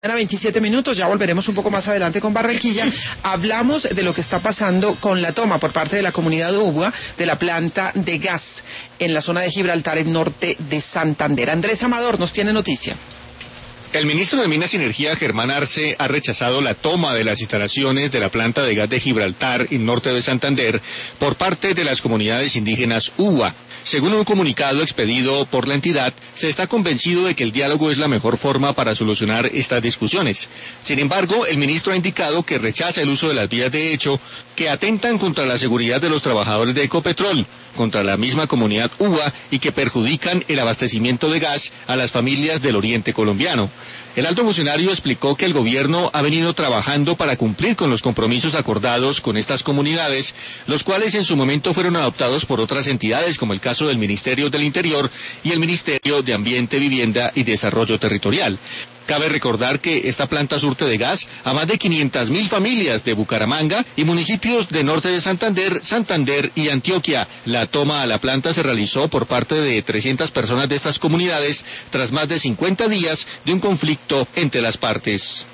A 27 minutos, ya volveremos un poco más adelante con Barranquilla. Hablamos de lo que está pasando con la toma por parte de la comunidad de UBA de la planta de gas en la zona de Gibraltar, en norte de Santander. Andrés Amador nos tiene noticia. El ministro de Minas y Energía, Germán Arce, ha rechazado la toma de las instalaciones de la planta de gas de Gibraltar, en norte de Santander, por parte de las comunidades indígenas UBA. Según un comunicado expedido por la entidad, se está convencido de que el diálogo es la mejor forma para solucionar estas discusiones. Sin embargo, el ministro ha indicado que rechaza el uso de las vías de hecho que atentan contra la seguridad de los trabajadores de Ecopetrol, contra la misma comunidad UBA y que perjudican el abastecimiento de gas a las familias del oriente colombiano. El alto funcionario explicó que el gobierno ha venido trabajando para cumplir con los compromisos acordados con estas comunidades, los cuales en su momento fueron adoptados por otras entidades, como el caso del Ministerio del Interior y el Ministerio de Ambiente, Vivienda y Desarrollo Territorial. Cabe recordar que esta planta surte de gas a más de 500.000 familias de Bucaramanga y municipios de norte de Santander, Santander y Antioquia. La toma a la planta se realizó por parte de 300 personas de estas comunidades tras más de 50 días de un conflicto entre las partes.